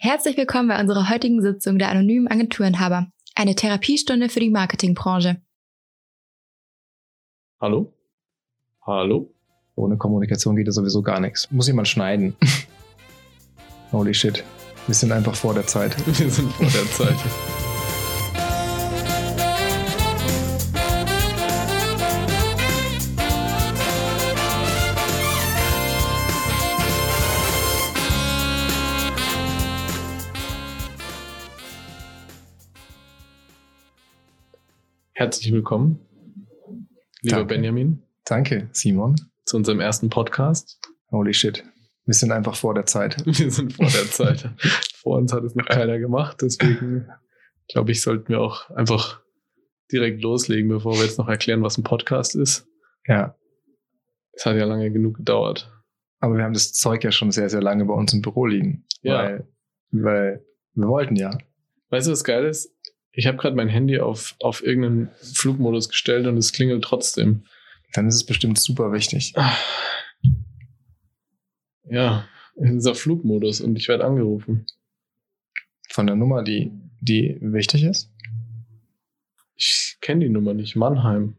Herzlich willkommen bei unserer heutigen Sitzung der Anonymen Agenturinhaber, eine Therapiestunde für die Marketingbranche. Hallo? Hallo? Ohne Kommunikation geht ja sowieso gar nichts. Muss jemand schneiden. Holy shit. Wir sind einfach vor der Zeit. Wir sind vor der Zeit. Herzlich willkommen, lieber Danke. Benjamin, Danke, Simon. zu unserem ersten Podcast. Holy shit. Wir sind einfach vor der Zeit. Wir sind vor der Zeit. Vor uns hat es noch keiner gemacht, deswegen glaube ich, sollten wir auch einfach direkt loslegen, bevor wir jetzt noch erklären, was ein Podcast ist. Ja. Es hat ja lange genug gedauert. Aber wir haben das Zeug ja schon sehr, sehr lange bei uns im Büro liegen. Ja. Weil wir wollten ja. Weißt du, was geil ist? Ich habe gerade mein Handy auf irgendeinen Flugmodus gestellt und es klingelt trotzdem. Dann ist es bestimmt super wichtig. Ja, es ist auf Flugmodus und ich werde angerufen. Von der Nummer, die wichtig ist. Ich kenne die Nummer nicht. Mannheim.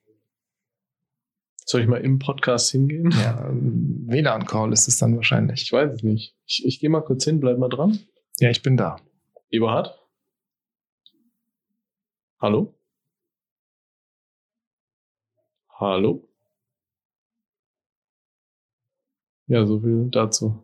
Soll ich mal im Podcast hingehen? Ja, WLAN-Call ist es dann wahrscheinlich. Ich weiß es nicht. Ich gehe mal kurz hin, bleib mal dran. Ja, ich bin da. Eberhard? Hallo? Hallo? Ja, so viel dazu.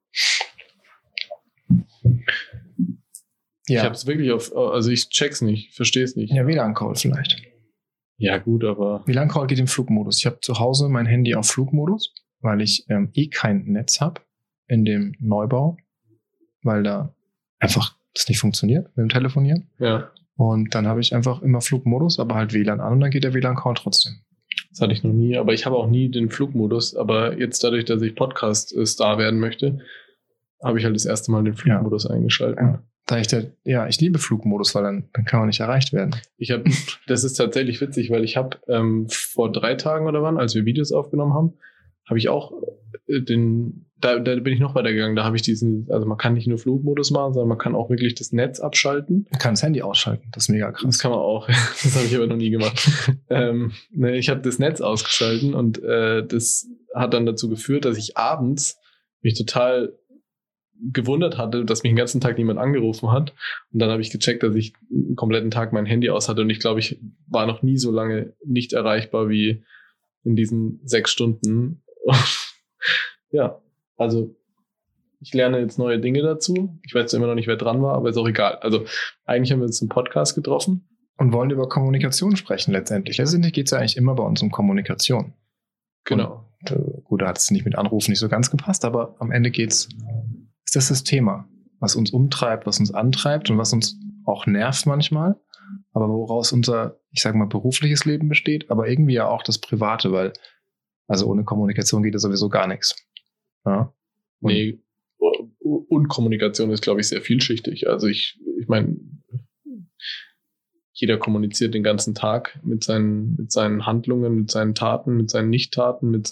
Ich Ja, habe es wirklich also ich check's nicht, verstehe es nicht. ja, WLAN-Call vielleicht. Ja gut, aber WLAN-Call geht im Flugmodus. Ich habe zu Hause mein Handy auf Flugmodus, weil ich kein Netz habe in dem Neubau, weil da einfach das nicht funktioniert mit dem Telefonieren. ja, Und dann habe ich einfach immer Flugmodus, aber halt WLAN an und dann geht der WLAN-Call trotzdem. das hatte ich noch nie. Aber ich habe auch nie den Flugmodus. Aber jetzt dadurch, dass ich Podcast-Star werden möchte, habe ich halt das erste Mal den Flugmodus eingeschaltet. Ja. Da ich liebe Flugmodus, weil dann kann man nicht erreicht werden. Das ist tatsächlich witzig, weil ich habe vor 3 Tagen oder wann, als wir Videos aufgenommen haben, habe ich auch da bin ich noch weitergegangen. Da habe ich also man kann nicht nur Flugmodus machen, sondern man kann auch wirklich das Netz abschalten. Man kann das Handy ausschalten, das ist mega Das krass. kann man auch. Das habe ich aber noch nie gemacht. Ich habe das Netz ausgeschalten und das hat dann dazu geführt, dass ich abends mich total gewundert hatte, dass mich den ganzen Tag niemand angerufen hat. Und dann habe ich gecheckt, dass ich einen kompletten Tag mein Handy aus hatte. Und ich glaube, ich war noch nie so lange nicht erreichbar wie in diesen 6 Stunden. Ja, also ich lerne jetzt neue Dinge dazu. Ich weiß immer noch nicht, wer dran war, aber ist auch egal. Also eigentlich haben wir uns im Podcast getroffen. Und wollen über Kommunikation sprechen letztendlich. Letztendlich geht es ja eigentlich immer bei uns um Kommunikation. Genau. Und, gut, da hat es nicht mit Anrufen nicht so ganz gepasst, aber am Ende ist das Thema, was uns umtreibt, was uns antreibt und was uns auch nervt manchmal, aber woraus unser, ich sage mal, berufliches Leben besteht, aber irgendwie ja auch das Private, weil also ohne Kommunikation geht ja sowieso gar nichts. Ja? Nee, und Kommunikation ist, glaube ich, sehr vielschichtig. Also ich meine, jeder kommuniziert den ganzen Tag mit seinen Handlungen, mit seinen Taten, mit seinen Nichttaten, mit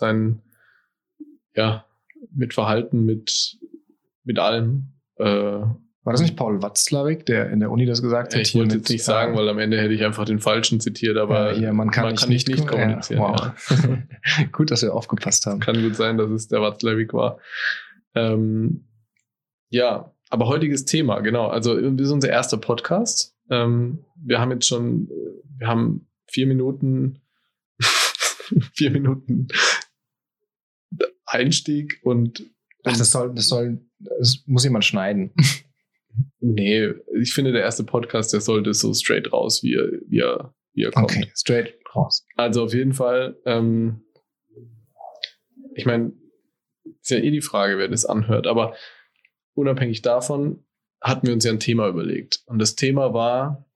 Verhalten, mit allem. War das nicht Paul Watzlawick, der in der Uni das gesagt hat? Ich wollte jetzt nicht sagen, weil am Ende hätte ich einfach den Falschen zitiert, aber man kann nicht kommunizieren. Wow. Ja. Gut, dass wir aufgepasst haben. Kann gut sein, dass es der Watzlawick war. Ja, aber heutiges Thema, genau. Also das ist unser erster Podcast. Wir haben 4 Minuten Einstieg und Ach, das muss jemand schneiden. Nee, ich finde, der erste Podcast, der sollte so straight raus, wie er kommt. Okay, straight raus. Also auf jeden Fall, ich meine, ist ja die Frage, wer das anhört, aber unabhängig davon hatten wir uns ja ein Thema überlegt. Und das Thema war,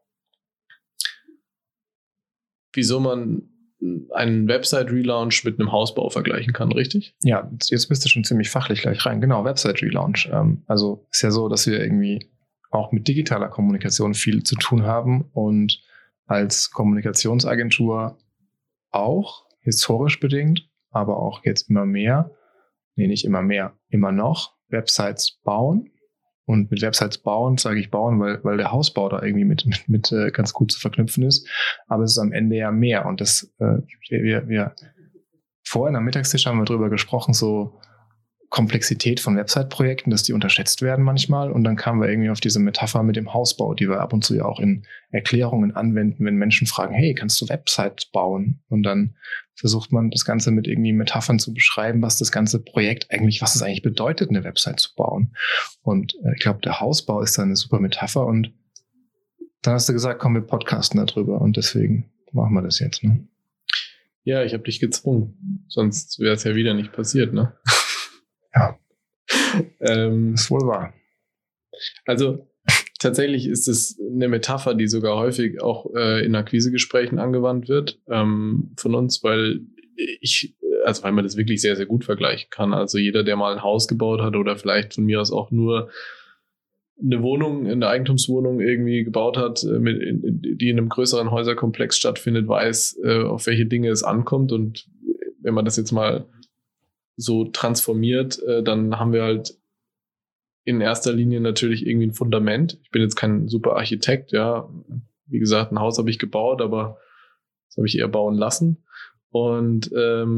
wieso man einen Website-Relaunch mit einem Hausbau vergleichen kann, richtig? Ja, jetzt bist du schon ziemlich fachlich gleich rein. Genau, Website-Relaunch. Also ist ja so, dass wir irgendwie auch mit digitaler Kommunikation viel zu tun haben und als Kommunikationsagentur auch, historisch bedingt, aber auch jetzt immer mehr, nicht immer mehr, immer noch Websites bauen Und mit Websites bauen, sage ich bauen, weil der Hausbau da irgendwie mit ganz gut zu verknüpfen ist. Aber es ist am Ende ja mehr. Und das, wir vorhin am Mittagstisch haben wir drüber gesprochen, so Komplexität von Website-Projekten, dass die unterschätzt werden manchmal. Und dann kamen wir irgendwie auf diese Metapher mit dem Hausbau, die wir ab und zu ja auch in Erklärungen anwenden, wenn Menschen fragen, hey, kannst du Websites bauen? Und dann versucht man das Ganze mit irgendwie Metaphern zu beschreiben, was das ganze Projekt eigentlich, was es eigentlich bedeutet, eine Website zu bauen. Und ich glaube, der Hausbau ist da eine super Metapher. Und dann hast du gesagt, komm, wir podcasten darüber. Und deswegen machen wir das jetzt, ne? Ja, ich habe dich gezwungen. Sonst wäre es ja wieder nicht passiert, ne? Ja, ist wohl wahr. Also tatsächlich ist es eine Metapher, die sogar häufig auch in Akquisegesprächen angewandt wird von uns, weil man das wirklich sehr, sehr gut vergleichen kann. Also jeder, der mal ein Haus gebaut hat oder vielleicht von mir aus auch nur eine Wohnung, eine Eigentumswohnung irgendwie gebaut hat, die in einem größeren Häuserkomplex stattfindet, weiß, auf welche Dinge es ankommt. Und wenn man das jetzt mal so transformiert, dann haben wir halt in erster Linie natürlich irgendwie ein Fundament. Ich bin jetzt kein super Architekt, ja. Wie gesagt, ein Haus habe ich gebaut, aber das habe ich eher bauen lassen. Und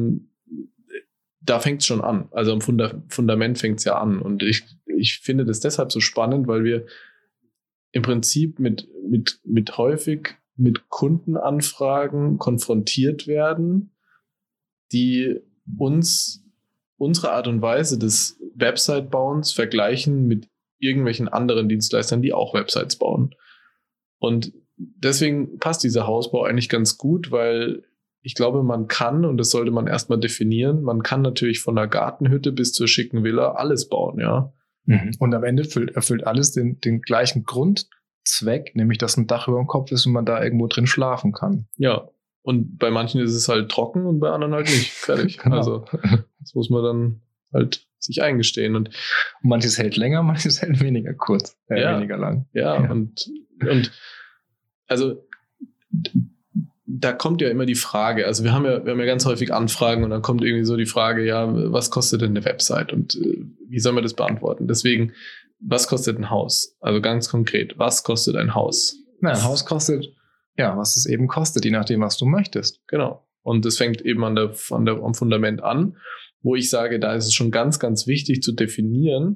da fängt es schon an. Also am Fundament fängt es ja an. Und ich finde das deshalb so spannend, weil wir im Prinzip mit häufig mit Kundenanfragen konfrontiert werden, die uns unsere Art und Weise des Website-Bauens vergleichen mit irgendwelchen anderen Dienstleistern, die auch Websites bauen. Und deswegen passt dieser Hausbau eigentlich ganz gut, weil ich glaube, man kann, und das sollte man erstmal definieren, man kann natürlich von einer Gartenhütte bis zur schicken Villa alles bauen, ja. Und am Ende erfüllt alles den gleichen Grundzweck, nämlich dass ein Dach über dem Kopf ist und man da irgendwo drin schlafen kann. Ja. Und bei manchen ist es halt trocken und bei anderen halt nicht. Fertig. Genau. Also das muss man dann halt sich eingestehen. Und manches hält länger, manches hält weniger kurz, weniger lang. Ja. Und also da kommt ja immer die Frage, also wir haben ja ganz häufig Anfragen und dann kommt irgendwie so die Frage, ja, was kostet denn eine Website und wie soll man das beantworten? Deswegen, was kostet ein Haus? Also ganz konkret, was kostet ein Haus? Na, ein Haus kostet was es eben kostet, je nachdem, was du möchtest. Genau. Und das fängt eben am Fundament an, wo ich sage, da ist es schon ganz, ganz wichtig zu definieren,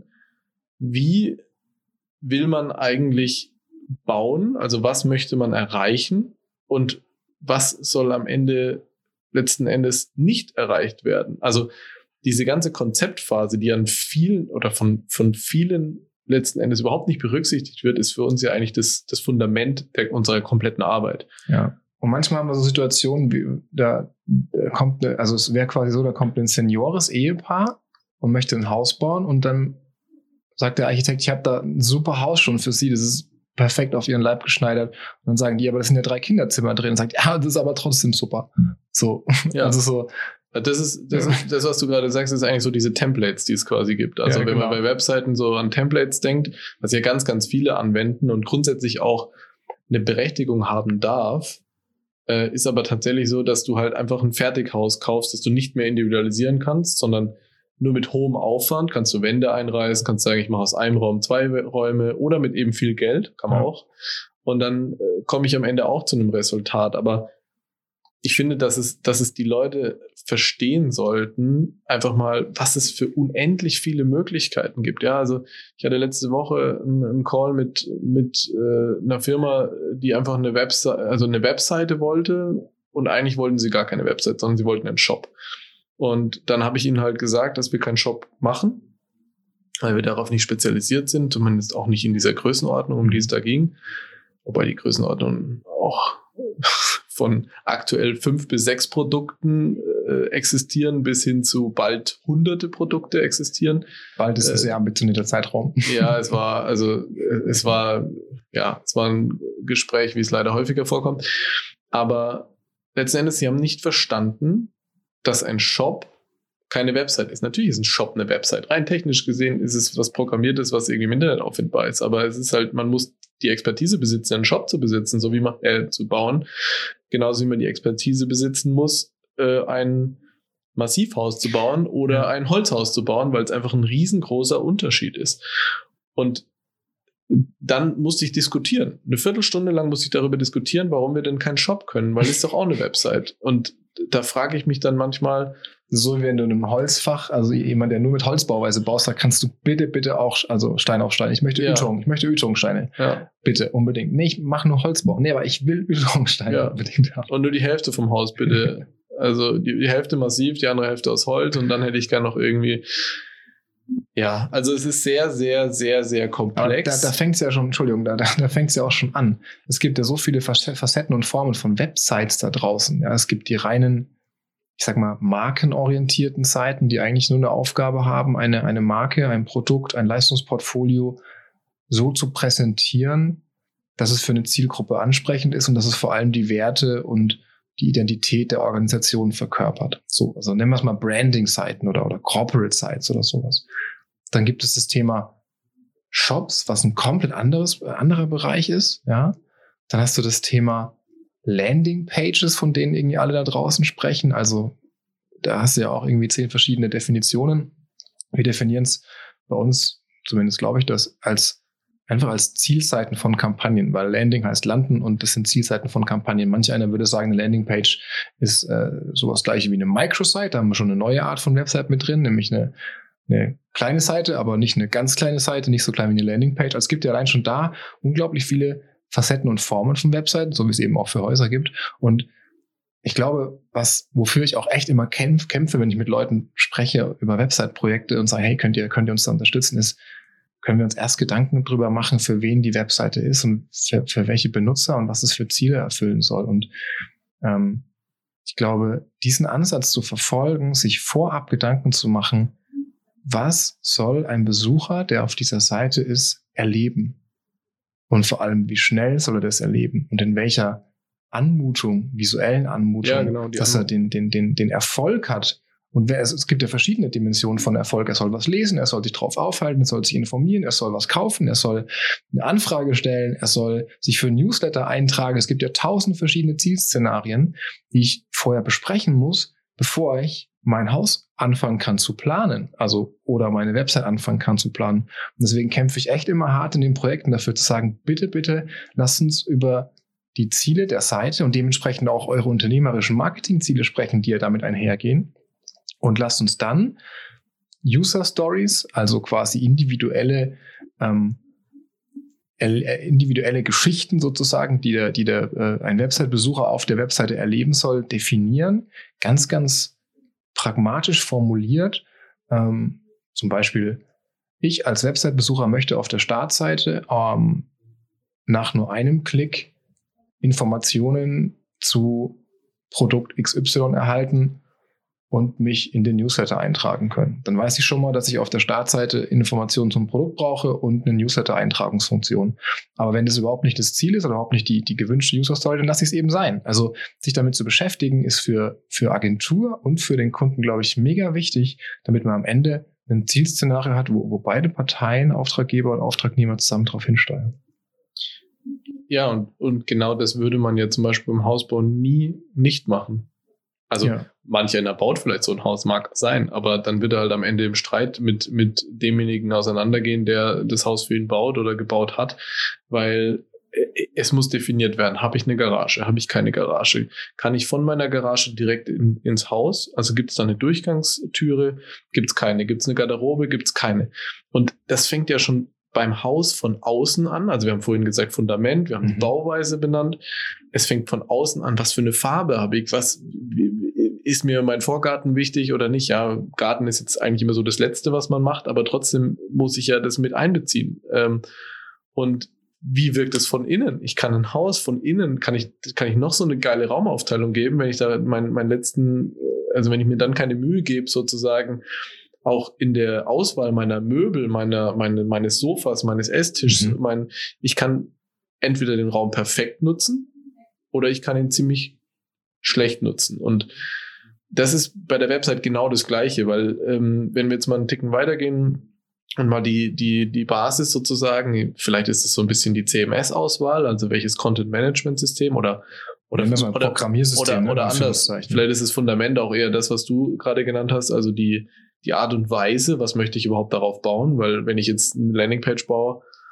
wie will man eigentlich bauen, also was möchte man erreichen und was soll am Ende letzten Endes nicht erreicht werden. Also diese ganze Konzeptphase, die an vielen oder von vielen letzten Endes überhaupt nicht berücksichtigt wird, ist für uns ja eigentlich das Fundament unserer kompletten Arbeit. Ja. Und manchmal haben wir so Situationen, wie da kommt es wäre quasi so, da kommt ein Seniores-Ehepaar und möchte ein Haus bauen und dann sagt der Architekt, ich habe da ein super Haus schon für Sie, das ist perfekt auf Ihren Leib geschneidert. Und dann sagen die, aber das sind ja 3 Kinderzimmer drin. Und sagt, ja, das ist aber trotzdem super. So, ja. Also so. Das ist das, was du gerade sagst, ist eigentlich so diese Templates, die es quasi gibt. Also wenn man bei Webseiten so an Templates denkt, was ja ganz, ganz viele anwenden und grundsätzlich auch eine Berechtigung haben darf, ist aber tatsächlich so, dass du halt einfach ein Fertighaus kaufst, das du nicht mehr individualisieren kannst, sondern nur mit hohem Aufwand kannst du Wände einreißen, kannst sagen, ich mache aus einem Raum 2 Räume oder mit eben viel Geld, kann man auch. Und dann komme ich am Ende auch zu einem Resultat. Aber ich finde, dass es die Leute verstehen sollten, einfach mal, was es für unendlich viele Möglichkeiten gibt. Ja, also ich hatte letzte Woche einen Call mit einer Firma, die einfach eine Webseite wollte und eigentlich wollten sie gar keine Website, sondern sie wollten einen Shop. Und dann habe ich ihnen halt gesagt, dass wir keinen Shop machen, weil wir darauf nicht spezialisiert sind, zumindest auch nicht in dieser Größenordnung, um die es da ging. Wobei die Größenordnung auch von aktuell 5 bis 6 Produkten existieren, bis hin zu bald hunderte Produkte existieren. Bald ist ein sehr ambitionierter Zeitraum. Ja, es war ein Gespräch, wie es leider häufiger vorkommt. Aber letzten Endes, sie haben nicht verstanden, dass ein Shop keine Website ist. Natürlich ist ein Shop eine Website. Rein technisch gesehen ist es was Programmiertes, was irgendwie im Internet auffindbar ist. Aber es ist halt, man muss die Expertise besitzen, einen Shop zu besitzen, so wie man zu bauen. Genauso wie man die Expertise besitzen muss, ein Massivhaus zu bauen oder ein Holzhaus zu bauen, weil es einfach ein riesengroßer Unterschied ist. Und dann musste ich diskutieren. Eine Viertelstunde lang musste ich darüber diskutieren, warum wir denn keinen Shop können, weil es ist doch auch eine Website. Und da frage ich mich dann manchmal, so wie wenn du in einem Holzfach, also jemand, der nur mit Holzbauweise baust, da kannst du bitte auch, also Stein auf Stein, ich möchte Ytong-Steine. Ja. Bitte, unbedingt. Nee, ich mache nur Holzbau. Nee, aber ich will Ytong-Steine unbedingt haben. Und nur die Hälfte vom Haus, bitte. Also die Hälfte massiv, die andere Hälfte aus Holz und dann hätte ich gerne noch irgendwie. Ja, also es ist sehr, sehr, sehr, sehr komplex. Da fängt es ja schon, Entschuldigung, da fängt es ja auch schon an. Es gibt ja so viele Facetten und Formen von Websites da draußen. Ja, es gibt die reinen, ich sag mal, markenorientierten Seiten, die eigentlich nur eine Aufgabe haben, eine Marke, ein Produkt, ein Leistungsportfolio so zu präsentieren, dass es für eine Zielgruppe ansprechend ist und dass es vor allem die Werte und die Identität der Organisation verkörpert. So, also nennen wir es mal Branding-Seiten oder Corporate-Sites oder sowas. Dann gibt es das Thema Shops, was ein komplett anderer Bereich ist. Ja, dann hast du das Thema Landing-Pages, von denen irgendwie alle da draußen sprechen. Also da hast du ja auch irgendwie 10 verschiedene Definitionen. Wir definieren es bei uns, zumindest glaube ich, das einfach als Zielseiten von Kampagnen, weil Landing heißt landen und das sind Zielseiten von Kampagnen. Manch einer würde sagen, eine Landingpage ist sowas gleiche wie eine Microsite. Da haben wir schon eine neue Art von Website mit drin, nämlich eine kleine Seite, aber nicht eine ganz kleine Seite, nicht so klein wie eine Landingpage. Also es gibt ja allein schon da unglaublich viele Facetten und Formen von Webseiten, so wie es eben auch für Häuser gibt. Und ich glaube, wofür ich auch echt immer kämpfe, wenn ich mit Leuten spreche über Website-Projekte und sage, hey, könnt ihr uns da unterstützen, ist, können wir uns erst Gedanken drüber machen, für wen die Webseite ist und für welche Benutzer und was es für Ziele erfüllen soll. Und ich glaube, diesen Ansatz zu verfolgen, sich vorab Gedanken zu machen, was soll ein Besucher, der auf dieser Seite ist, erleben? Und vor allem, wie schnell soll er das erleben? Und in welcher visuellen Anmutung, dass er den Erfolg hat. Und es gibt ja verschiedene Dimensionen von Erfolg. Er soll was lesen, er soll sich drauf aufhalten, er soll sich informieren, er soll was kaufen, er soll eine Anfrage stellen, er soll sich für ein Newsletter eintragen. Es gibt ja 1000 verschiedene Zielszenarien, die ich vorher besprechen muss, bevor ich mein Haus anfangen kann zu planen, oder meine Website anfangen kann zu planen. Und deswegen kämpfe ich echt immer hart in den Projekten dafür zu sagen, bitte, lasst uns über die Ziele der Seite und dementsprechend auch eure unternehmerischen Marketingziele sprechen, die ja damit einhergehen. Und lasst uns dann User Stories, also quasi individuelle Geschichten sozusagen, die ein Website-Besucher auf der Webseite erleben soll, definieren. Ganz, ganz pragmatisch formuliert. Zum Beispiel, ich als Website-Besucher möchte auf der Startseite nach nur einem Klick Informationen zu Produkt XY erhalten und mich in den Newsletter eintragen können. Dann weiß ich schon mal, dass ich auf der Startseite Informationen zum Produkt brauche und eine Newsletter-Eintragungsfunktion. Aber wenn das überhaupt nicht das Ziel ist oder überhaupt nicht die gewünschte User-Story, dann lasse ich es eben sein. Also sich damit zu beschäftigen, ist für Agentur und für den Kunden, glaube ich, mega wichtig, damit man am Ende ein Zielszenario hat, wo beide Parteien, Auftraggeber und Auftragnehmer, zusammen drauf hinsteuern. Ja, und genau das würde man ja zum Beispiel im Hausbau nie nicht machen. Also manch einer baut vielleicht so ein Haus, mag sein, aber dann wird er halt am Ende im Streit mit demjenigen auseinandergehen, der das Haus für ihn baut oder gebaut hat, weil es muss definiert werden, habe ich eine Garage, habe ich keine Garage? Kann ich von meiner Garage direkt ins Haus? Also gibt es da eine Durchgangstüre? Gibt es keine? Gibt es eine Garderobe? Gibt es keine? Und das fängt ja schon beim Haus von außen an, also wir haben vorhin gesagt Fundament, wir haben die Bauweise benannt, es fängt von außen an, was für eine Farbe habe ich, ist mir mein Vorgarten wichtig oder nicht? Ja, Garten ist jetzt eigentlich immer so das Letzte, was man macht, aber trotzdem muss ich ja das mit einbeziehen. Und wie wirkt es von innen? Ich kann ein Haus von innen, kann ich noch so eine geile Raumaufteilung geben, wenn ich da wenn ich mir dann keine Mühe gebe, sozusagen, auch in der Auswahl meiner Möbel, meines Sofas, meines Esstisches, ich kann entweder den Raum perfekt nutzen oder ich kann ihn ziemlich schlecht nutzen. Und das ist bei der Website genau das Gleiche, weil wenn wir jetzt mal einen Ticken weitergehen und mal die Basis sozusagen, vielleicht ist es so ein bisschen die CMS-Auswahl, also welches Content-Management-System oder Programmiersystem oder anders. Vielleicht ist das Fundament auch eher das, was du gerade genannt hast, also die Art und Weise, was möchte ich überhaupt darauf bauen, weil wenn ich jetzt eine Landingpage baue,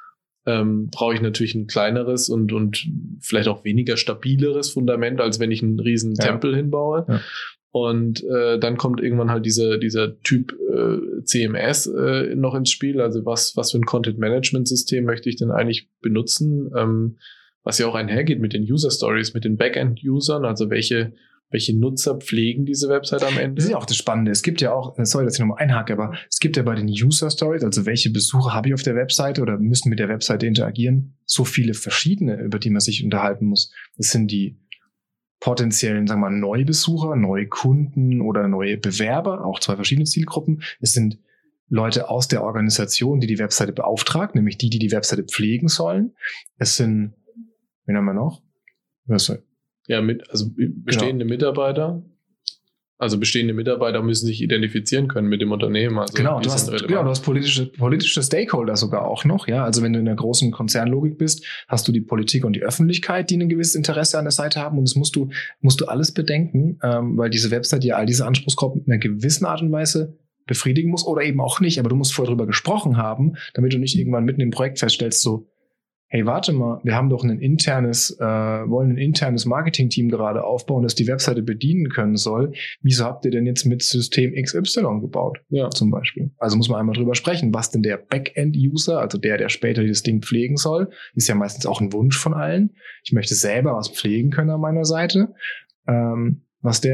brauche ich natürlich ein kleineres und vielleicht auch weniger stabileres Fundament, als wenn ich einen riesen Tempel hinbaue. Ja. Und dann kommt irgendwann halt dieser Typ CMS noch ins Spiel. Also was für ein Content-Management-System möchte ich denn eigentlich benutzen? Was ja auch einhergeht mit den User-Stories, mit den Backend-Usern, also welche Nutzer pflegen diese Website am Ende? Das ist ja auch das Spannende. Es gibt ja auch, sorry, dass ich nochmal einhake, aber es gibt ja bei den User-Stories, also welche Besucher habe ich auf der Webseite oder müssen mit der Webseite interagieren, so viele verschiedene, über die man sich unterhalten muss. Das sind die potenziellen, sagen wir mal, Neubesucher, neue Kunden oder neue Bewerber, auch 2 verschiedene Zielgruppen. Es sind Leute aus der Organisation, die Webseite beauftragt, nämlich die Webseite pflegen sollen. Es sind, wen haben wir noch? Ja, bestehende Mitarbeiter. Also bestehende Mitarbeiter müssen sich identifizieren können mit dem Unternehmen. Also du hast politische Stakeholder sogar auch noch. Ja, also wenn du in einer großen Konzernlogik bist, hast du die Politik und die Öffentlichkeit, die ein gewisses Interesse an der Seite haben. Und das musst du alles bedenken, weil diese Website ja all diese Anspruchsgruppen in einer gewissen Art und Weise befriedigen muss oder eben auch nicht. Aber du musst vorher drüber gesprochen haben, damit du nicht irgendwann mitten im Projekt feststellst, so, hey, warte mal, wir haben doch wollen ein internes Marketing-Team gerade aufbauen, das die Webseite bedienen können soll. Wieso habt ihr denn jetzt mit System XY gebaut? Ja, zum Beispiel. Also muss man einmal drüber sprechen, was denn der Backend-User, also der später dieses Ding pflegen soll, ist ja meistens auch ein Wunsch von allen. Ich möchte selber was pflegen können an meiner Seite. Dass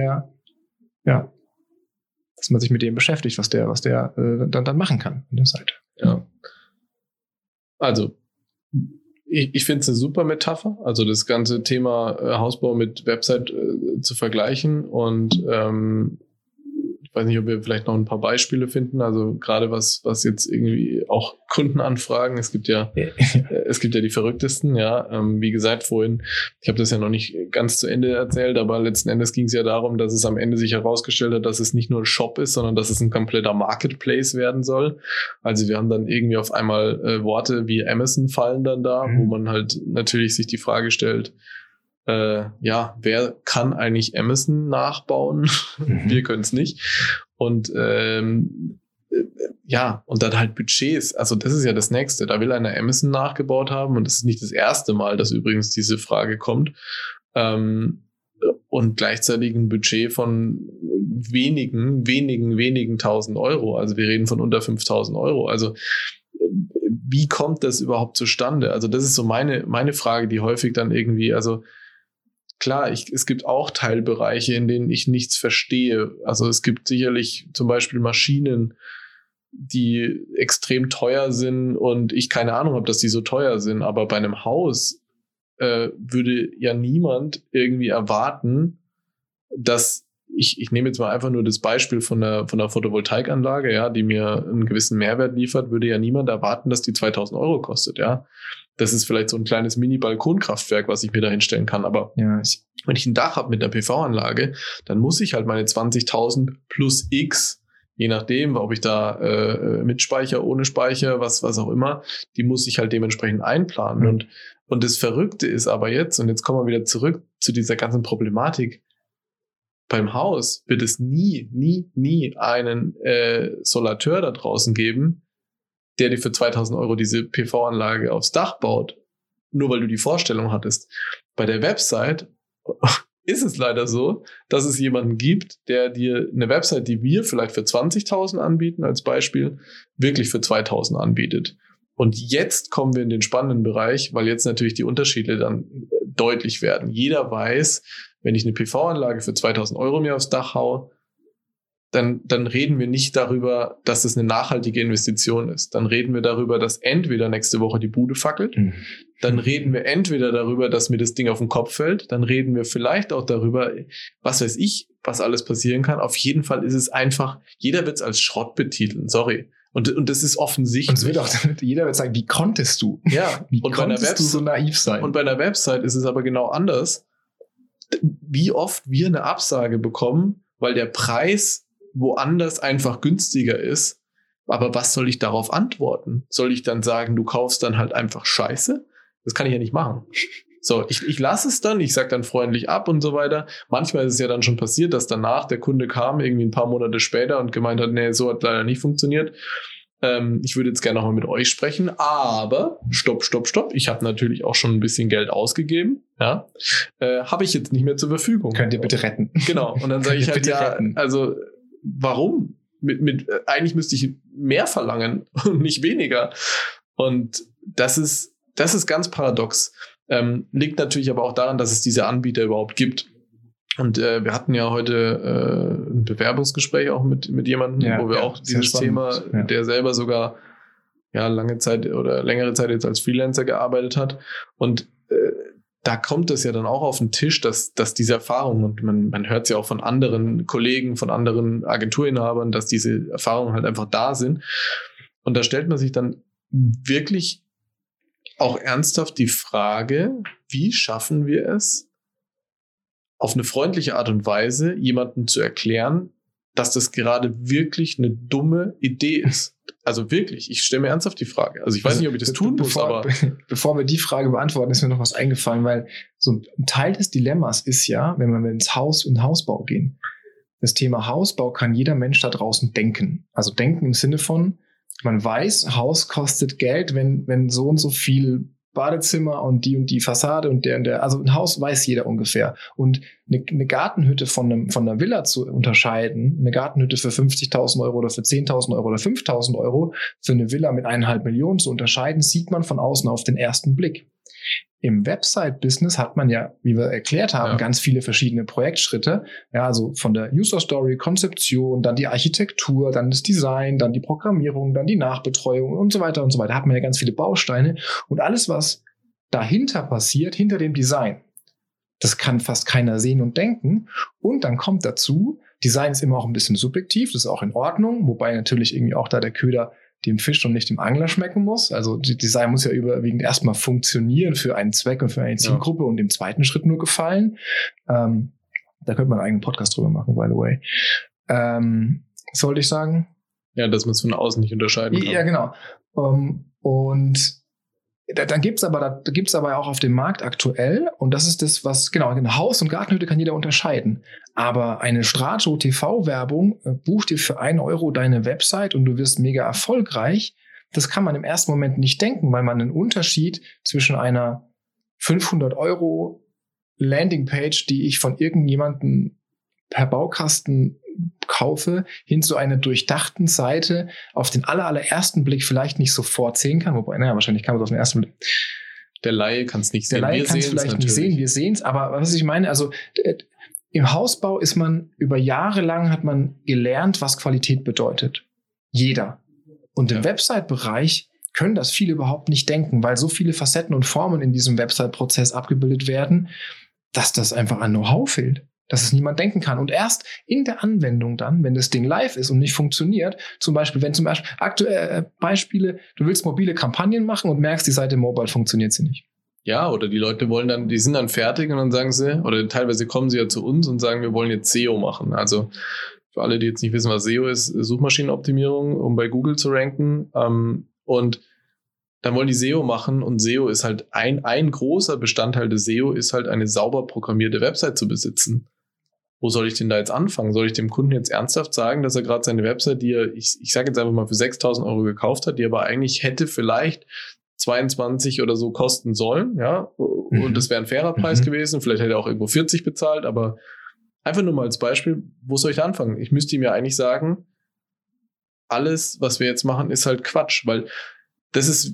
man sich mit dem beschäftigt, was der dann machen kann an der Seite. Ja. Also, ich finde es eine super Metapher, also das ganze Thema Hausbau mit Website zu vergleichen und ich weiß nicht, ob wir vielleicht noch ein paar Beispiele finden, also gerade was jetzt irgendwie auch Kundenanfragen, es gibt ja die verrücktesten, wie gesagt vorhin, ich habe das ja noch nicht ganz zu Ende erzählt, aber letzten Endes ging es ja darum, dass es am Ende sich herausgestellt hat, dass es nicht nur ein Shop ist, sondern dass es ein kompletter Marketplace werden soll. Also wir haben dann irgendwie auf einmal Worte wie Amazon fallen dann da, wo man halt natürlich sich die Frage stellt, wer kann eigentlich Amazon nachbauen? Wir können es nicht. Und und dann halt Budgets. Also das ist ja das Nächste. Da will einer Amazon nachgebaut haben und das ist nicht das erste Mal, dass übrigens diese Frage kommt. Und gleichzeitig ein Budget von wenigen 1.000 Euro. Also wir reden von unter 5.000 Euro. Also wie kommt das überhaupt zustande? Also das ist so meine Frage, die häufig dann irgendwie, also klar, es gibt auch Teilbereiche, in denen ich nichts verstehe. Also es gibt sicherlich zum Beispiel Maschinen, die extrem teuer sind und ich keine Ahnung habe, dass die so teuer sind. Aber bei einem Haus würde ja niemand irgendwie erwarten, dass ich nehme jetzt mal einfach nur das Beispiel von der Photovoltaikanlage, die mir einen gewissen Mehrwert liefert, würde ja niemand erwarten, dass die 2.000 Euro kostet, Das ist vielleicht so ein kleines Mini-Balkonkraftwerk, was ich mir da hinstellen kann. Aber wenn ich ein Dach habe mit einer PV-Anlage, dann muss ich halt meine 20.000 plus X, je nachdem, ob ich da mit Speicher, ohne Speicher, was auch immer, die muss ich halt dementsprechend einplanen. Und das Verrückte ist aber jetzt, und jetzt kommen wir wieder zurück zu dieser ganzen Problematik, beim Haus wird es nie einen Solateur da draußen geben, der dir für 2.000 Euro diese PV-Anlage aufs Dach baut, nur weil du die Vorstellung hattest. Bei der Website ist es leider so, dass es jemanden gibt, der dir eine Website, die wir vielleicht für 20.000 anbieten, als Beispiel, wirklich für 2.000 anbietet. Und jetzt kommen wir in den spannenden Bereich, weil jetzt natürlich die Unterschiede dann deutlich werden. Jeder weiß, wenn ich eine PV-Anlage für 2.000 Euro mir aufs Dach haue, dann reden wir nicht darüber, dass es eine nachhaltige Investition ist. Dann reden wir darüber, dass entweder nächste Woche die Bude fackelt, dann reden wir entweder darüber, dass mir das Ding auf den Kopf fällt, dann reden wir vielleicht auch darüber, was weiß ich, was alles passieren kann. Auf jeden Fall ist es einfach, jeder wird es als Schrott betiteln, sorry. Und das ist offensichtlich. Und jeder wird sagen, wie konntest du? Ja, wie konntest du so naiv sein? Und bei einer Website ist es aber genau anders. Wie oft wir eine Absage bekommen, weil der Preis woanders einfach günstiger ist. Aber was soll ich darauf antworten? Soll ich dann sagen, du kaufst dann halt einfach Scheiße? Das kann ich ja nicht machen. So, ich lasse es dann, ich sage dann freundlich ab und so weiter. Manchmal ist es ja dann schon passiert, dass danach der Kunde kam, irgendwie ein paar Monate später und gemeint hat, nee, so hat leider nicht funktioniert. Ich würde jetzt gerne nochmal mit euch sprechen, aber stopp. Ich habe natürlich auch schon ein bisschen Geld ausgegeben. Ja, habe ich jetzt nicht mehr zur Verfügung. Könnt ihr bitte retten? Genau. Und dann sage ich halt, also warum? Eigentlich müsste ich mehr verlangen und nicht weniger. Und das ist ganz paradox. Liegt natürlich aber auch daran, dass es diese Anbieter überhaupt gibt. Und wir hatten ja heute ein Bewerbungsgespräch auch mit jemandem, wo wir auch dieses Thema, der selber sogar lange Zeit oder längere Zeit jetzt als Freelancer gearbeitet hat. Und da kommt es ja dann auch auf den Tisch, dass diese Erfahrungen, und man hört es ja auch von anderen Kollegen, von anderen Agenturinhabern, dass diese Erfahrungen halt einfach da sind. Und da stellt man sich dann wirklich auch ernsthaft die Frage, wie schaffen wir es, auf eine freundliche Art und Weise jemandem zu erklären, dass das gerade wirklich eine dumme Idee ist. Also wirklich, ich stelle mir ernsthaft die Frage. Also ich weiß nicht, ob ich das tun muss, aber... Bevor wir die Frage beantworten, ist mir noch was eingefallen, weil so ein Teil des Dilemmas ist ja, wenn wir in Hausbau gehen. Das Thema Hausbau kann jeder Mensch da draußen denken. Also denken im Sinne von, man weiß, Haus kostet Geld, wenn so und so viel Badezimmer und die Fassade und der, also ein Haus weiß jeder ungefähr. Und eine Gartenhütte von einer Villa zu unterscheiden, eine Gartenhütte für 50.000 Euro oder für 10.000 Euro oder 5.000 Euro für eine Villa mit 1,5 Millionen zu unterscheiden, sieht man von außen auf den ersten Blick. Im Website-Business hat man ja, wie wir erklärt haben, ganz viele verschiedene Projektschritte. Ja, also von der User-Story, Konzeption, dann die Architektur, dann das Design, dann die Programmierung, dann die Nachbetreuung und so weiter und so weiter. Hat man ja ganz viele Bausteine. Und alles, was dahinter passiert, hinter dem Design, das kann fast keiner sehen und denken. Und dann kommt dazu, Design ist immer auch ein bisschen subjektiv, das ist auch in Ordnung, wobei natürlich irgendwie auch da der Köder dem Fisch und nicht dem Angler schmecken muss. Also Design muss ja überwiegend erstmal funktionieren für einen Zweck und für eine Zielgruppe und im zweiten Schritt nur gefallen. Da könnte man einen eigenen Podcast drüber machen, by the way. Sollte ich sagen? Ja, dass man es von außen nicht unterscheiden kann. Ja, genau. Und dann gibt's aber auch auf dem Markt aktuell, und das ist das, was, genau, Haus- und Gartenhütte kann jeder unterscheiden. Aber eine Strato-TV-Werbung bucht dir für 1 Euro deine Website und du wirst mega erfolgreich. Das kann man im ersten Moment nicht denken, weil man einen Unterschied zwischen einer 500 Euro Landingpage, die ich von irgendjemandem per Baukasten kaufe, hin zu einer durchdachten Seite auf den allerersten Blick vielleicht nicht sofort sehen kann. Wobei, wahrscheinlich kann man es auf den ersten Blick. Der Laie kann es nicht sehen. Der Laie kann es vielleicht nicht sehen, wir sehen es. Aber was ich meine, also im Hausbau ist man über Jahre lang hat man gelernt, was Qualität bedeutet. Jeder. Und im Website-Bereich können das viele überhaupt nicht denken, weil so viele Facetten und Formen in diesem Website-Prozess abgebildet werden, dass das einfach an Know-how fehlt. Dass es niemand denken kann. Und erst in der Anwendung dann, wenn das Ding live ist und nicht funktioniert, wenn zum Beispiel aktuelle Beispiele, du willst mobile Kampagnen machen und merkst, die Seite mobile funktioniert sie nicht. Ja, oder die Leute die sind dann fertig und dann sagen sie, oder teilweise kommen sie ja zu uns und sagen, wir wollen jetzt SEO machen. Also für alle, die jetzt nicht wissen, was SEO ist, Suchmaschinenoptimierung, um bei Google zu ranken. Und dann wollen die SEO machen, und SEO ist halt ein großer Bestandteil des SEO ist halt eine sauber programmierte Website zu besitzen. Wo soll ich denn da jetzt anfangen? Soll ich dem Kunden jetzt ernsthaft sagen, dass er gerade seine Website, die er, ich sage jetzt einfach mal, für 6.000 Euro gekauft hat, die aber eigentlich hätte vielleicht 22 oder so kosten sollen, ja? Und das wäre ein fairer Preis gewesen. Vielleicht hätte er auch irgendwo 40 bezahlt, aber einfach nur mal als Beispiel, wo soll ich da anfangen? Ich müsste ihm ja eigentlich sagen, alles, was wir jetzt machen, ist halt Quatsch, weil das ist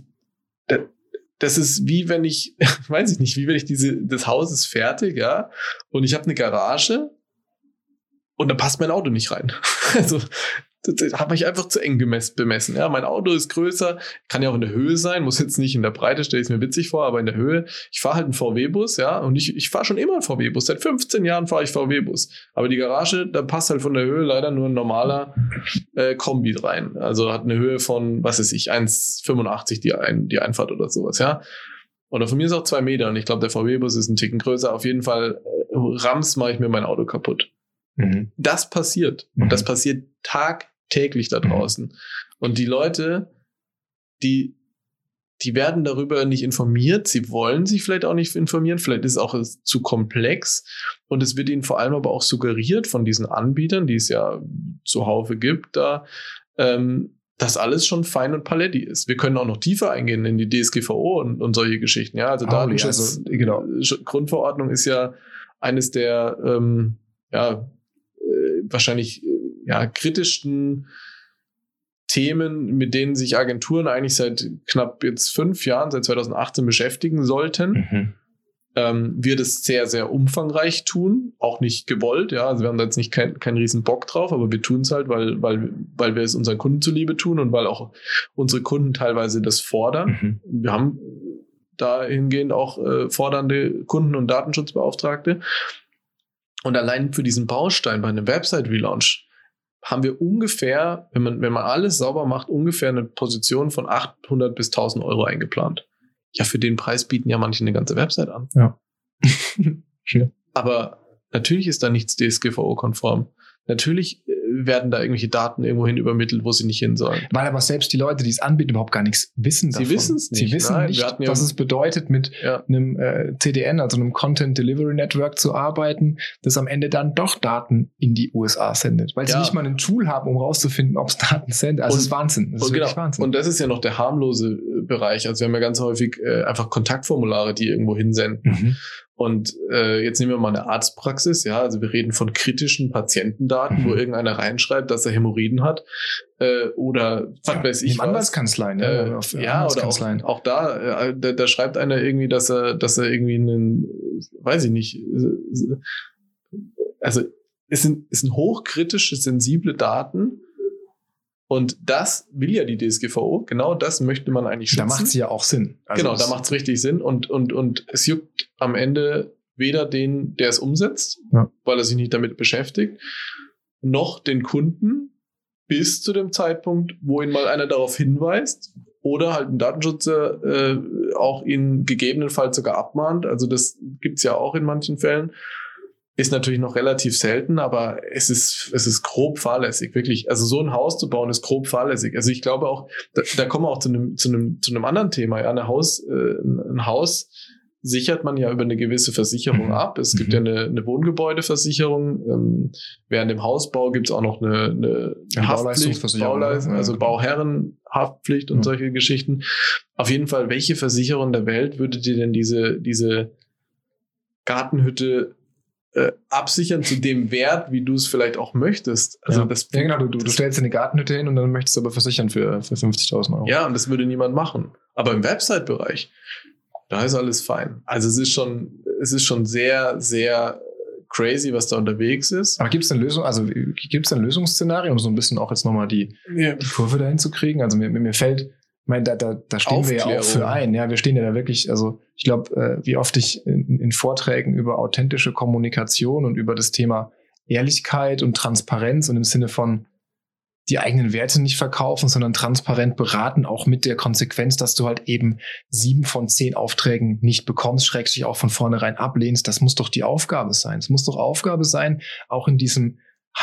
wie wenn ich, weiß ich nicht, wie wenn ich das Haus ist fertig, ja, und ich habe eine Garage und da passt mein Auto nicht rein. Also das habe ich einfach zu eng bemessen. Ja, mein Auto ist größer, kann ja auch in der Höhe sein, muss jetzt nicht in der Breite, stelle ich es mir witzig vor, aber in der Höhe. Ich fahre halt einen VW-Bus, ja, und ich fahre schon immer einen VW-Bus. Seit 15 Jahren fahre ich VW-Bus. Aber die Garage, da passt halt von der Höhe leider nur ein normaler Kombi rein. Also hat eine Höhe von, was weiß ich, 1,85 die Einfahrt oder sowas, ja. Oder von mir ist auch 2 Meter und ich glaube, der VW-Bus ist ein Ticken größer. Auf jeden Fall mache ich mir mein Auto kaputt. Das passiert. Und das passiert tagtäglich da draußen. Und die Leute, die werden darüber nicht informiert. Sie wollen sich vielleicht auch nicht informieren. Vielleicht ist es auch zu komplex. Und es wird ihnen vor allem aber auch suggeriert von diesen Anbietern, die es ja zuhauf gibt, da, das alles schon fein und paletti ist. Wir können auch noch tiefer eingehen in die DSGVO und solche Geschichten. Ja, also Datenschutz, Grundverordnung ist ja eines der wahrscheinlich kritischsten Themen, mit denen sich Agenturen eigentlich seit knapp jetzt 5 Jahren, seit 2018 beschäftigen sollten. Wir das sehr, sehr umfangreich tun, auch nicht gewollt, ja, also wir haben da jetzt nicht keinen riesen Bock drauf, aber wir tun es halt, weil wir es unseren Kunden zuliebe tun und weil auch unsere Kunden teilweise das fordern. Wir haben dahingehend auch fordernde Kunden- und Datenschutzbeauftragte. Und allein für diesen Baustein bei einem Website-Relaunch haben wir ungefähr, wenn man alles sauber macht, ungefähr eine Position von 800 bis 1.000 Euro eingeplant. Ja, für den Preis bieten ja manche eine ganze Website an. Ja. Aber natürlich ist da nichts DSGVO-konform. Natürlich werden da irgendwelche Daten irgendwohin übermittelt, wo sie nicht hin sollen. Weil aber selbst die Leute, die es anbieten, überhaupt gar nichts wissen davon. Sie wissen es nicht. Sie wissen nicht, was es bedeutet, mit einem CDN, also einem Content Delivery Network zu arbeiten, das am Ende dann doch Daten in die USA sendet. Weil sie nicht mal ein Tool haben, um rauszufinden, ob es Daten sendet. Also das ist Wahnsinn. Das ist wirklich Wahnsinn. Und das ist ja noch der harmlose Bereich. Also wir haben ja ganz häufig einfach Kontaktformulare, die irgendwo hinsenden. Und jetzt nehmen wir mal eine Arztpraxis, ja, also wir reden von kritischen Patientendaten, wo irgendeiner reinschreibt, dass er Hämorrhoiden hat oder was weiß ich was. Anwaltskanzleien, oder auch da schreibt einer irgendwie, dass er irgendwie einen, weiß ich nicht, also es sind hochkritische, sensible Daten. Und das will ja die DSGVO, genau das möchte man eigentlich schützen. Da macht es ja auch Sinn. Also genau, da macht es richtig Sinn und es juckt am Ende weder den, der es umsetzt, weil er sich nicht damit beschäftigt, noch den Kunden bis zu dem Zeitpunkt, wo ihn mal einer darauf hinweist oder halt ein Datenschützer auch ihn gegebenenfalls sogar abmahnt. Also das gibt's ja auch in manchen Fällen. Ist natürlich noch relativ selten, aber es ist grob fahrlässig, wirklich. Also so ein Haus zu bauen ist grob fahrlässig. Also ich glaube auch, da kommen wir auch zu einem anderen Thema. Ja, ein Haus sichert man ja über eine gewisse Versicherung ab. Es gibt ja eine Wohngebäudeversicherung. Während dem Hausbau gibt es auch noch eine Haftpflicht, also Bauherrenhaftpflicht und solche Geschichten. Auf jeden Fall, welche Versicherung der Welt würde dir denn diese Gartenhütte absichern zu dem Wert, wie du es vielleicht auch möchtest. Also du stellst dir eine Gartenhütte hin und dann möchtest du aber versichern für 50.000 Euro. Ja, und das würde niemand machen. Aber im Website-Bereich, da ist alles fein. Also es ist schon sehr, sehr crazy, was da unterwegs ist. Aber gibt es eine Lösung, also gibt es ein Lösungsszenario, um so ein bisschen auch jetzt nochmal die Kurve dahin zu kriegen? Also mir fällt, ich meine, da stehen wir ja auch für ein. Ja, wir stehen ja da wirklich, also ich glaube, wie oft ich in Vorträgen über authentische Kommunikation und über das Thema Ehrlichkeit und Transparenz und im Sinne von die eigenen Werte nicht verkaufen, sondern transparent beraten, auch mit der Konsequenz, dass du halt eben 7 von 10 Aufträgen nicht bekommst, schrägstrich auch von vornherein ablehnst. Das muss doch die Aufgabe sein. Es muss doch Aufgabe sein, auch in diesem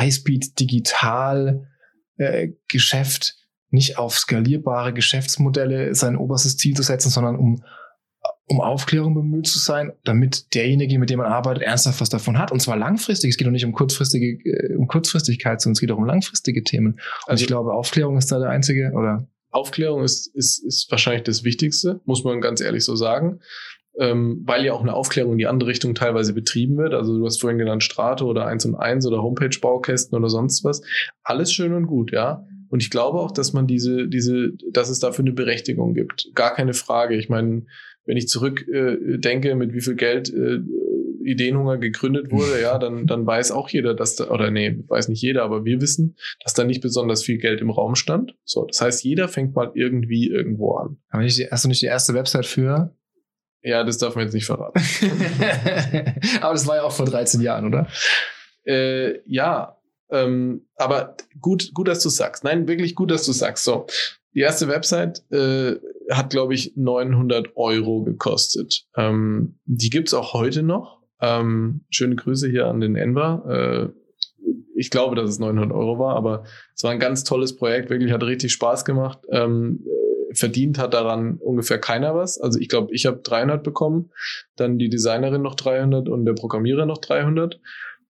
Highspeed-Digital-Geschäft nicht auf skalierbare Geschäftsmodelle sein oberstes Ziel zu setzen, sondern um Aufklärung bemüht zu sein, damit derjenige, mit dem man arbeitet, ernsthaft was davon hat. Und zwar langfristig. Es geht doch nicht um Kurzfristigkeit, sondern es geht auch um langfristige Themen. Und also ich glaube, Aufklärung ist da der einzige, oder? Aufklärung ist wahrscheinlich das Wichtigste, muss man ganz ehrlich so sagen. Weil ja auch eine Aufklärung in die andere Richtung teilweise betrieben wird. Also du hast vorhin genannt Strato oder 1&1 oder Homepage-Baukästen oder sonst was. Alles schön und gut, ja. Und ich glaube auch, dass man dass es dafür eine Berechtigung gibt. Gar keine Frage. Ich meine, wenn ich zurückdenke, mit wie viel Geld Ideenhunger gegründet wurde, ja, dann weiß auch jeder, weiß nicht jeder, aber wir wissen, dass da nicht besonders viel Geld im Raum stand. So, das heißt, jeder fängt mal irgendwie irgendwo an. Aber hast du nicht die erste Website für? Ja, das darf man jetzt nicht verraten. Aber das war ja auch vor 13 Jahren, oder? Ja. Aber gut, dass du sagst. Nein, wirklich gut, dass du sagst. So, die erste Website hat, glaube ich, 900 Euro gekostet. Die gibt's auch heute noch. Schöne Grüße hier an den Enver. Ich glaube, dass es 900 Euro war, aber es war ein ganz tolles Projekt. Wirklich, hat richtig Spaß gemacht. Verdient hat daran ungefähr keiner was. Also ich glaube, ich habe 300 bekommen, dann die Designerin noch 300 und der Programmierer noch 300.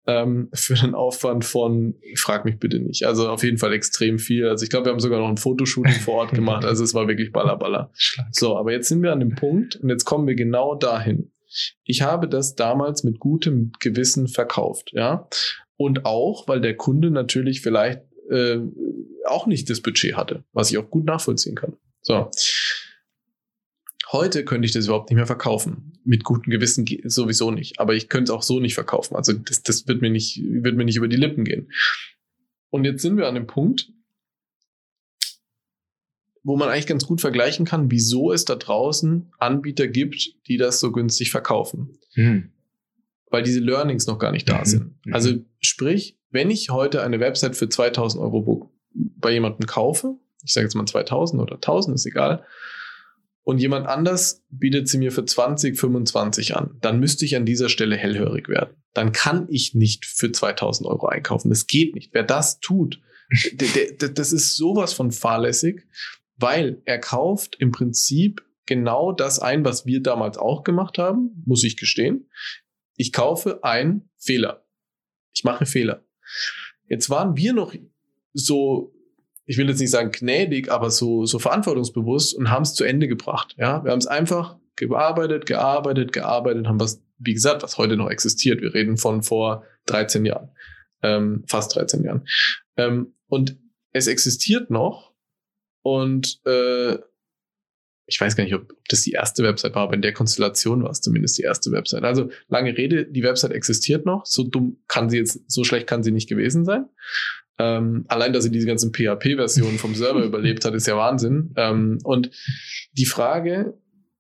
für einen Aufwand von, frag mich bitte nicht, also auf jeden Fall extrem viel. Also ich glaube, wir haben sogar noch ein Fotoshooting vor Ort gemacht, also es war wirklich Baller. So, aber jetzt sind wir an dem Punkt und jetzt kommen wir genau dahin. Ich habe das damals mit gutem Gewissen verkauft, ja, und auch, weil der Kunde natürlich vielleicht auch nicht das Budget hatte, was ich auch gut nachvollziehen kann. So. Heute könnte ich das überhaupt nicht mehr verkaufen. Mit gutem Gewissen sowieso nicht. Aber ich könnte es auch so nicht verkaufen. Also das wird mir nicht über die Lippen gehen. Und jetzt sind wir an dem Punkt, wo man eigentlich ganz gut vergleichen kann, wieso es da draußen Anbieter gibt, die das so günstig verkaufen. Weil diese Learnings noch gar nicht da sind. Also sprich, wenn ich heute eine Website für 2.000 Euro bei jemandem kaufe, ich sage jetzt mal 2.000 oder 1.000, ist egal, und jemand anders bietet sie mir für 20, 25 an, dann müsste ich an dieser Stelle hellhörig werden. Dann kann ich nicht für 2.000 Euro einkaufen. Das geht nicht. Wer das tut, das ist sowas von fahrlässig, weil er kauft im Prinzip genau das ein, was wir damals auch gemacht haben, muss ich gestehen. Ich kaufe einen Fehler. Ich mache Fehler. Jetzt waren wir noch so, ich will jetzt nicht sagen gnädig, aber so verantwortungsbewusst und haben es zu Ende gebracht. Ja, wir haben es einfach gearbeitet, haben was, wie gesagt, was heute noch existiert. Wir reden von vor 13 Jahren, fast 13 Jahren. Und es existiert noch und ich weiß gar nicht, ob das die erste Website war, aber in der Konstellation war es zumindest die erste Website. Also lange Rede, die Website existiert noch. So schlecht kann sie nicht gewesen sein. Allein, dass sie diese ganzen PHP-Versionen vom Server überlebt hat, ist ja Wahnsinn. Und die Frage,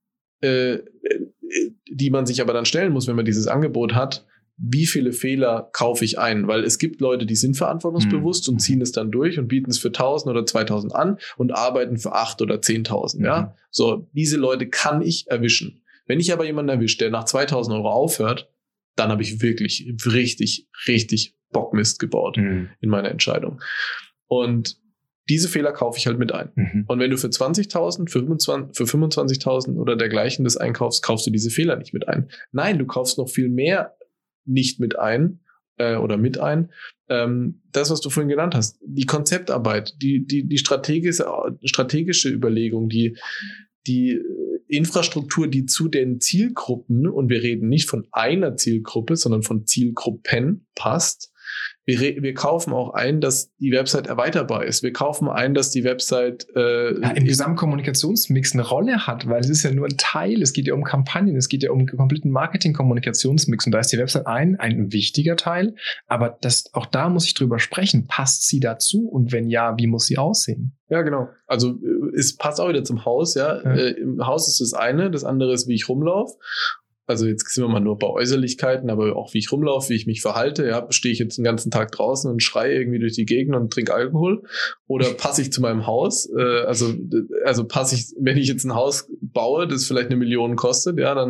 die man sich aber dann stellen muss, wenn man dieses Angebot hat, wie viele Fehler kaufe ich ein? Weil es gibt Leute, die sind verantwortungsbewusst und ziehen es dann durch und bieten es für 1.000 oder 2.000 an und arbeiten für 8.000 oder 10.000. Ja? So, diese Leute kann ich erwischen. Wenn ich aber jemanden erwische, der nach 2.000 Euro aufhört, dann habe ich wirklich richtig Bockmist gebaut in meiner Entscheidung. Und diese Fehler kaufe ich halt mit ein. Und wenn du für 20.000, für 25.000 oder dergleichen das einkaufst, kaufst du diese Fehler nicht mit ein. Nein, du kaufst noch viel mehr nicht mit ein oder mit ein. Das, was du vorhin genannt hast, die Konzeptarbeit, die strategische Überlegung, die Infrastruktur, die zu den Zielgruppen, und wir reden nicht von einer Zielgruppe, sondern von Zielgruppen passt. Wir kaufen auch ein, dass die Website erweiterbar ist. Wir kaufen ein, dass die Website im Gesamtkommunikationsmix eine Rolle hat, weil es ist ja nur ein Teil. Es geht ja um Kampagnen, es geht ja um einen kompletten Marketing-Kommunikationsmix. Und da ist die Website ein wichtiger Teil. Aber auch da muss ich drüber sprechen. Passt sie dazu? Und wenn ja, wie muss sie aussehen? Ja, genau. Also es passt auch wieder zum Haus. Ja. Im Haus ist das eine, das andere ist, wie ich rumlaufe. Also jetzt sind wir mal nur bei Äußerlichkeiten, aber auch wie ich rumlaufe, wie ich mich verhalte. Ja, stehe ich jetzt den ganzen Tag draußen und schreie irgendwie durch die Gegend und trinke Alkohol? Oder passe ich zu meinem Haus? Also passe ich, wenn ich jetzt ein Haus baue, das vielleicht 1 Million kostet, ja,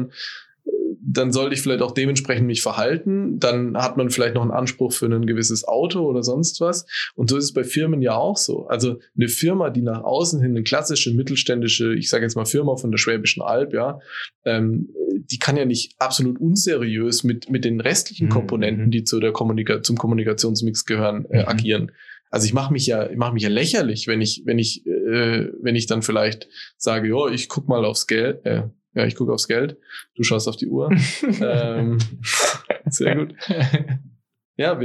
dann sollte ich vielleicht auch dementsprechend mich verhalten. Dann hat man vielleicht noch einen Anspruch für ein gewisses Auto oder sonst was. Und so ist es bei Firmen ja auch so. Also eine Firma, die nach außen hin eine klassische mittelständische, ich sage jetzt mal Firma von der Schwäbischen Alb, ja, die kann ja nicht absolut unseriös mit den restlichen Komponenten, die zum Kommunikationsmix gehören, agieren. Also ich mache mich ja lächerlich, wenn ich dann vielleicht sage, jo, ich guck mal aufs Geld. Ja, ich gucke aufs Geld. Du schaust auf die Uhr. Sehr gut. Ja,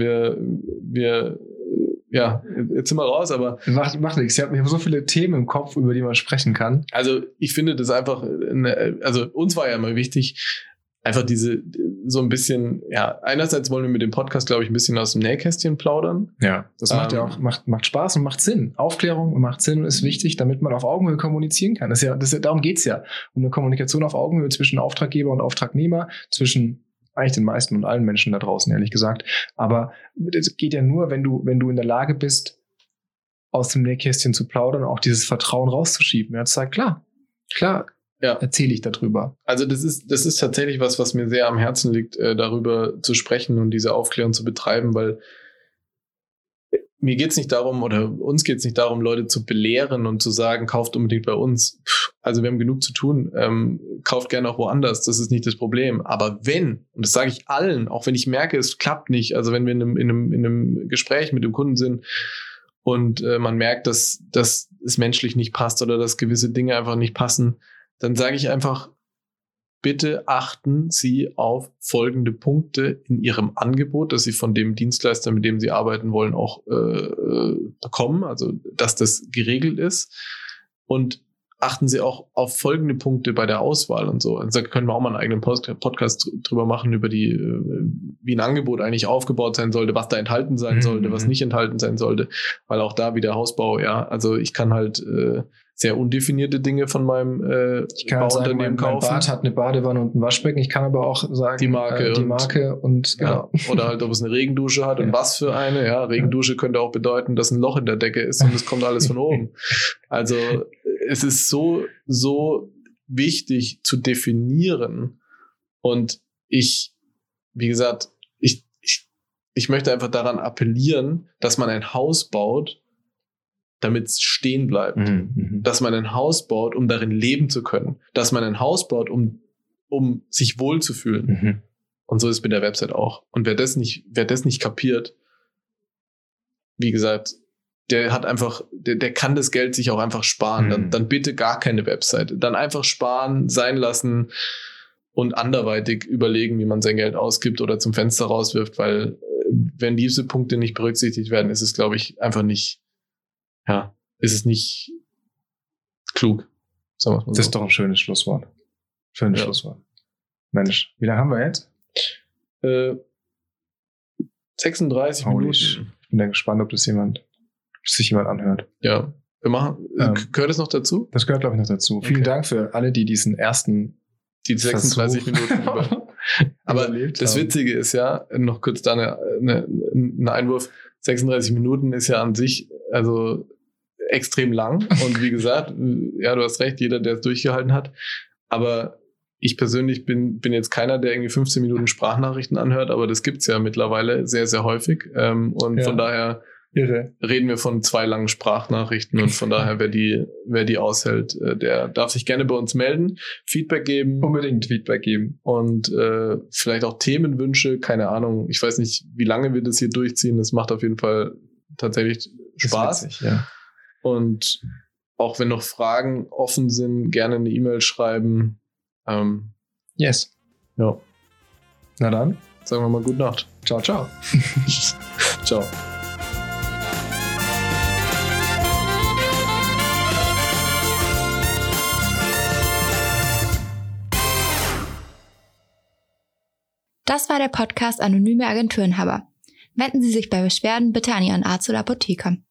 jetzt sind wir raus, aber Macht nichts. Ich habe so viele Themen im Kopf, über die man sprechen kann. Also ich finde das einfach, also uns war ja immer wichtig, einfach so ein bisschen, ja, einerseits wollen wir mit dem Podcast, glaube ich, ein bisschen aus dem Nähkästchen plaudern. Ja, das macht ja auch, macht Spaß und macht Sinn. Aufklärung macht Sinn und ist wichtig, damit man auf Augenhöhe kommunizieren kann. Darum geht's ja. Um eine Kommunikation auf Augenhöhe zwischen Auftraggeber und Auftragnehmer, zwischen eigentlich den meisten und allen Menschen da draußen, ehrlich gesagt. Aber es geht ja nur, wenn du in der Lage bist, aus dem Nähkästchen zu plaudern und auch dieses Vertrauen rauszuschieben. Ja, zu sagen, klar, ja, erzähle ich darüber. Also das ist tatsächlich was mir sehr am Herzen liegt, darüber zu sprechen und diese Aufklärung zu betreiben, weil mir geht's nicht darum, oder uns geht's nicht darum, Leute zu belehren und zu sagen, kauft unbedingt bei uns. Also wir haben genug zu tun. Kauft gerne auch woanders. Das ist nicht das Problem. Aber wenn, und das sage ich allen, auch wenn ich merke, es klappt nicht, also wenn wir in einem Gespräch mit dem Kunden sind und man merkt, dass es menschlich nicht passt oder dass gewisse Dinge einfach nicht passen, dann sage ich einfach, bitte achten Sie auf folgende Punkte in Ihrem Angebot, dass Sie von dem Dienstleister, mit dem Sie arbeiten wollen, auch bekommen, also dass das geregelt ist. Und achten Sie auch auf folgende Punkte bei der Auswahl und so. Also da können wir auch mal einen eigenen Podcast drüber machen, über die, wie ein Angebot eigentlich aufgebaut sein sollte, was da enthalten sein sollte, was nicht enthalten sein sollte, weil auch da wieder Hausbau, ja, also ich kann halt sehr undefinierte Dinge von meinem Bauunternehmen kaufen. Mein Bad hat eine Badewanne und ein Waschbecken. Ich kann aber auch sagen, die Marke und genau. Ja, oder halt, ob es eine Regendusche hat und was für eine. Ja, Regendusche könnte auch bedeuten, dass ein Loch in der Decke ist und es kommt alles von oben. Also es ist so wichtig zu definieren. Und wie gesagt, ich möchte einfach daran appellieren, dass man ein Haus baut, damit es stehen bleibt. Dass man ein Haus baut, um darin leben zu können. Dass man ein Haus baut, um sich wohlzufühlen. Und so ist es mit der Website auch. Und wer das nicht kapiert, wie gesagt, der hat einfach, der kann das Geld sich auch einfach sparen. Dann bitte gar keine Website. Dann einfach sparen, sein lassen und anderweitig überlegen, wie man sein Geld ausgibt oder zum Fenster rauswirft, weil wenn diese Punkte nicht berücksichtigt werden, ist es, glaube ich, einfach nicht, ist es nicht klug. Sagen wir mal so. Das ist doch ein schönes Schlusswort. Schlusswort. Mensch, wie lange haben wir jetzt? 36 Minuten. Ich bin dann gespannt, ob sich jemand anhört. Ja, wir machen. Gehört das noch dazu? Das gehört, glaube ich, noch dazu. Okay. Vielen Dank für alle, die diesen ersten die 36 Minuten über. Aber das Witzige ist ja, noch kurz da ein Einwurf, 36 Minuten ist ja an sich also extrem lang. Und wie gesagt, ja, du hast recht, jeder, der es durchgehalten hat. Aber ich persönlich bin jetzt keiner, der irgendwie 15 Minuten Sprachnachrichten anhört, aber das gibt's ja mittlerweile sehr, sehr häufig. Und von daher reden wir von 2 langen Sprachnachrichten und von daher, wer die aushält, der darf sich gerne bei uns melden, Feedback geben. Unbedingt Feedback geben. Und vielleicht auch Themenwünsche, keine Ahnung. Ich weiß nicht, wie lange wir das hier durchziehen. Das macht auf jeden Fall tatsächlich Spaß. Witzig, ja. Und auch wenn noch Fragen offen sind, gerne eine E-Mail schreiben. Yes. Ja. Na dann. Sagen wir mal gute Nacht. Ciao, ciao. Ciao. Das war der Podcast Anonyme Agenturenhaber. Wenden Sie sich bei Beschwerden bitte an Ihren Arzt oder Apotheker.